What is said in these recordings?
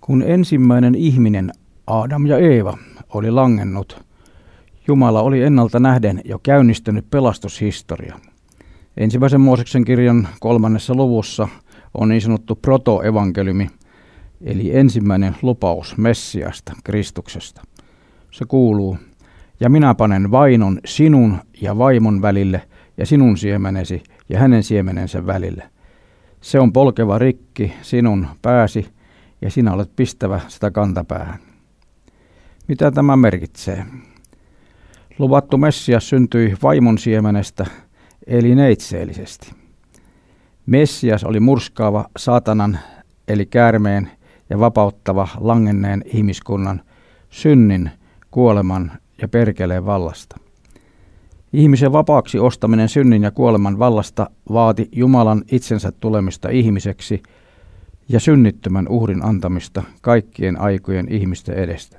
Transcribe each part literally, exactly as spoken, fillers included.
Kun ensimmäinen ihminen, Adam ja Eeva, oli langennut, Jumala oli ennalta nähden jo käynnistänyt pelastushistoria. Ensimmäisen Mooseksen kirjan kolmannessa luvussa on niin sanottu protoevankeliumi, eli ensimmäinen lupaus Messiasta, Kristuksesta. Se kuuluu, ja minä panen vainon sinun ja vaimon välille ja sinun siemenesi ja hänen siemenensä välille. Se on polkeva rikki sinun pääsi ja sinä olet pistävä sitä kantapäähän. Mitä tämä merkitsee? Luvattu Messias syntyi vaimon siemenestä, eli neitseellisesti. Messias oli murskaava saatanan, eli käärmeen ja vapauttava langenneen ihmiskunnan synnin, kuoleman ja perkeleen vallasta. Ihmisen vapaaksi ostaminen synnin ja kuoleman vallasta vaati Jumalan itsensä tulemista ihmiseksi ja synnittömän uhrin antamista kaikkien aikojen ihmisten edestä.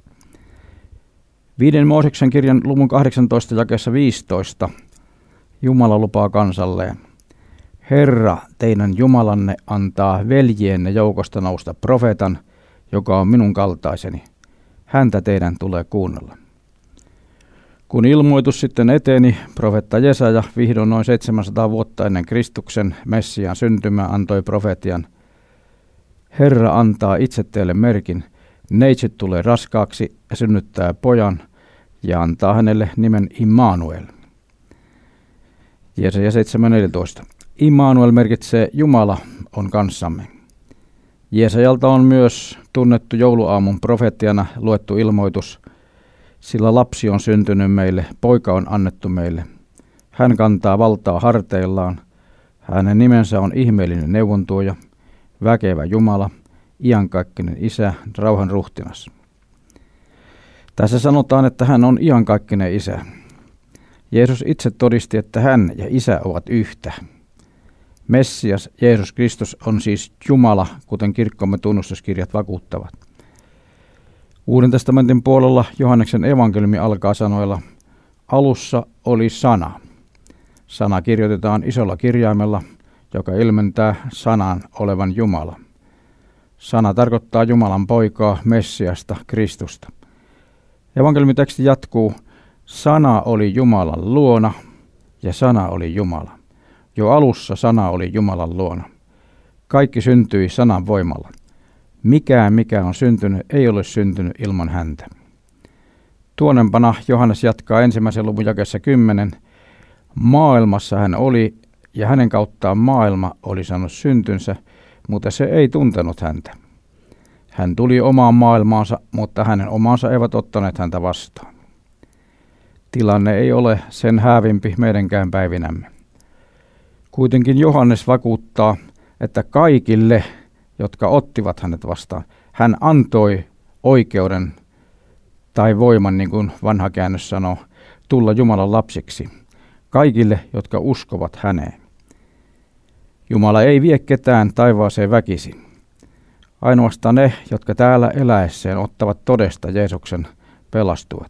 Viiden Mooseksen kirjan luvun kahdeksantoista jakeessa viisitoista Jumala lupaa kansalleen: Herra, teidän Jumalanne antaa veljienne joukosta nousta profeetan, joka on minun kaltaiseni. Häntä teidän tulee kuunnella. Kun ilmoitus sitten eteni, profeetta Jesaja vihdoin noin seitsemänsataa vuotta ennen Kristuksen Messiaan syntymää antoi profetian: Herra antaa itse teille merkin, neitsyt tulee raskaaksi ja synnyttää pojan ja antaa hänelle nimen Immanuel. Jesaja seitsemän neljätoista. Immanuel merkitsee Jumala on kanssamme. Jesajalta on myös tunnettu jouluaamun profetiana luettu ilmoitus: sillä lapsi on syntynyt meille, poika on annettu meille. Hän kantaa valtaa harteillaan. Hänen nimensä on ihmeellinen neuvontuoja, väkevä Jumala, iankaikkinen Isä, rauhan ruhtinas. Tässä sanotaan, että hän on iankaikkinen Isä. Jeesus itse todisti, että hän ja Isä ovat yhtä. Messias, Jeesus Kristus, on siis Jumala, kuten kirkkomme tunnustuskirjat vakuuttavat. Uuden testamentin puolella Johanneksen evankeliumi alkaa sanoilla: alussa oli sana. Sana kirjoitetaan isolla kirjaimella, joka ilmentää sanan olevan Jumala. Sana tarkoittaa Jumalan poikaa, Messiasta, Kristusta. Evankeliumiteksti jatkuu: sana oli Jumalan luona ja sana oli Jumala. Jo alussa sana oli Jumalan luona. Kaikki syntyi sanan voimalla. Mikään, mikä on syntynyt, ei ole syntynyt ilman häntä. Tuonempana Johannes jatkaa ensimmäisen luvun jakeessa kymmenen. Maailmassa hän oli, ja hänen kauttaan maailma oli saanut syntynsä, mutta se ei tuntenut häntä. Hän tuli omaan maailmaansa, mutta hänen omansa eivät ottaneet häntä vastaan. Tilanne ei ole sen häävimpi meidänkään päivinämme. Kuitenkin Johannes vakuuttaa, että kaikille, jotka ottivat hänet vastaan, hän antoi oikeuden tai voiman, niin kuin vanha käännös sanoo, tulla Jumalan lapsiksi. Kaikille, jotka uskovat häneen. Jumala ei vie ketään taivaaseen väkisin. Ainoastaan ne, jotka täällä eläessään ottavat todesta Jeesuksen, pelastuvat.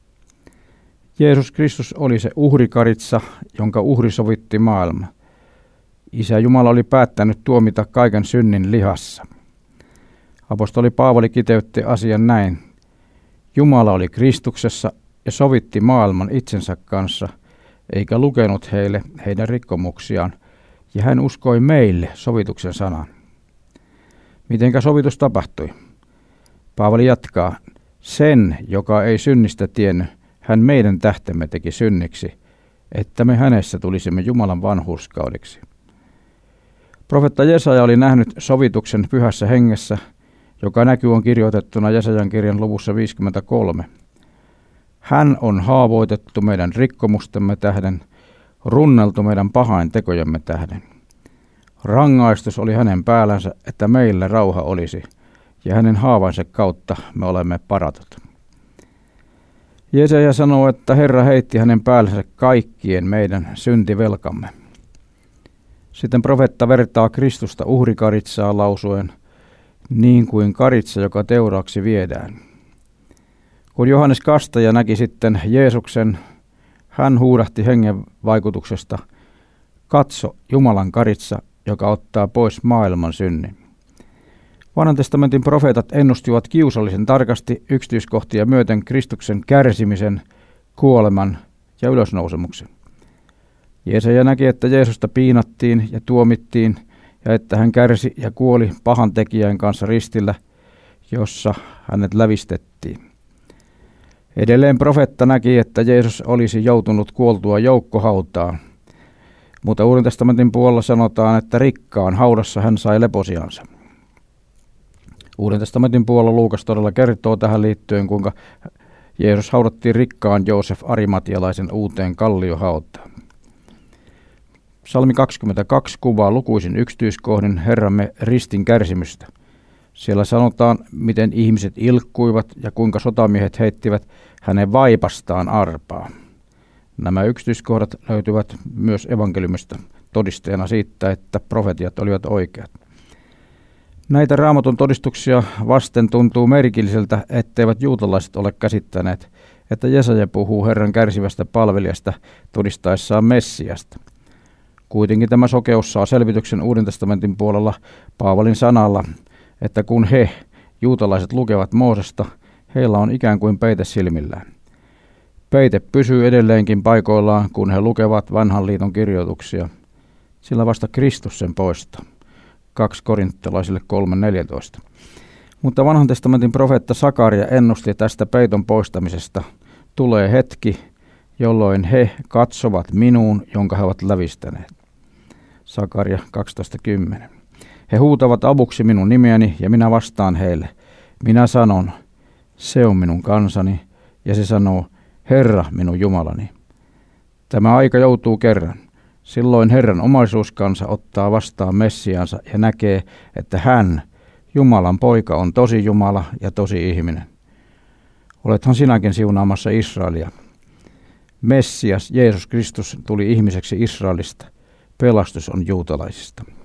Jeesus Kristus oli se uhrikaritsa, jonka uhri sovitti maailma. Isä Jumala oli päättänyt tuomita kaiken synnin lihassa. Apostoli Paavali kiteytti asian näin: Jumala oli Kristuksessa ja sovitti maailman itsensä kanssa, eikä lukenut heille heidän rikkomuksiaan, ja hän uskoi meille sovituksen sanan. Mitenkä sovitus tapahtui? Paavali jatkaa: sen, joka ei synnistä tiennyt, hän meidän tähtemme teki synniksi, että me hänessä tulisimme Jumalan vanhurskaudeksi. Profeetta Jesaja oli nähnyt sovituksen pyhässä hengessä, joka näky on kirjoitettuna Jesajan kirjan luvussa viisikymmentäkolme. Hän on haavoitettu meidän rikkomustemme tähden, runneltu meidän pahain tekojemme tähden. Rangaistus oli hänen päällänsä, että meille rauha olisi, ja hänen haavansa kautta me olemme paratut. Jesaja sanoo, että Herra heitti hänen päällänsä kaikkien meidän syntivelkamme. Sitten profeetta vertaa Kristusta uhrikaritsaa lausuen, niin kuin karitsa, joka teuraaksi viedään. Kun Johannes Kastaja näki sitten Jeesuksen, hän huudahti hengen vaikutuksesta: katso, Jumalan karitsa, joka ottaa pois maailman synnin. Vanhan testamentin profeetat ennustivat kiusallisen tarkasti yksityiskohtia myöten Kristuksen kärsimisen, kuoleman ja ylösnousemuksen. Jeesaja näki, että Jeesusta piinattiin ja tuomittiin ja että hän kärsi ja kuoli pahan tekijän kanssa ristillä, jossa hänet lävistettiin. Edelleen profeetta näki, että Jeesus olisi joutunut kuoltua joukkohautaan, mutta Uuden testamentin puolella sanotaan, että rikkaan haudassa hän sai leposiansa. Uuden testamentin puolella Luukas todella kertoo tähän liittyen, kuinka Jeesus haudattiin rikkaan Joosef Arimatialaisen uuteen kalliohautaan. Psalmi kaksikymmentäkaksi kuvaa lukuisin yksityiskohdin Herramme ristin kärsimystä. Siellä sanotaan, miten ihmiset ilkkuivat ja kuinka sotamiehet heittivät hänen vaipastaan arpaa. Nämä yksityiskohdat löytyvät myös evankeliumista todisteena siitä, että profetiat olivat oikeat. Näitä Raamatun todistuksia vasten tuntuu merkilliseltä, etteivät juutalaiset ole käsittäneet, että Jesaja puhuu Herran kärsivästä palvelijasta todistaessaan Messiasta. Kuitenkin tämä sokeus saa selvityksen Uuden testamentin puolella Paavalin sanalla, että kun he, juutalaiset, lukevat Moosesta, heillä on ikään kuin peite silmillään. Peite pysyy edelleenkin paikoillaan, kun he lukevat vanhan liiton kirjoituksia, sillä vasta Kristus sen poistaa. kaksi korinttilaisille kolme neljätoista. Mutta vanhan testamentin profeetta Sakaria ennusti tästä peiton poistamisesta. Tulee hetki, jolloin he katsovat minuun, jonka he ovat lävistäneet. Sakaria kaksitoista kymmenen. He huutavat avuksi minun nimeäni ja minä vastaan heille. Minä sanon, se on minun kansani, ja se sanoo, Herra minun Jumalani. Tämä aika joutuu kerran. Silloin Herran omaisuuskansa ottaa vastaan Messiaansa ja näkee, että hän, Jumalan poika, on tosi Jumala ja tosi ihminen. Olethan sinäkin siunaamassa Israelia. Messias, Jeesus Kristus, tuli ihmiseksi Israelista. Pelastus on juutalaisista.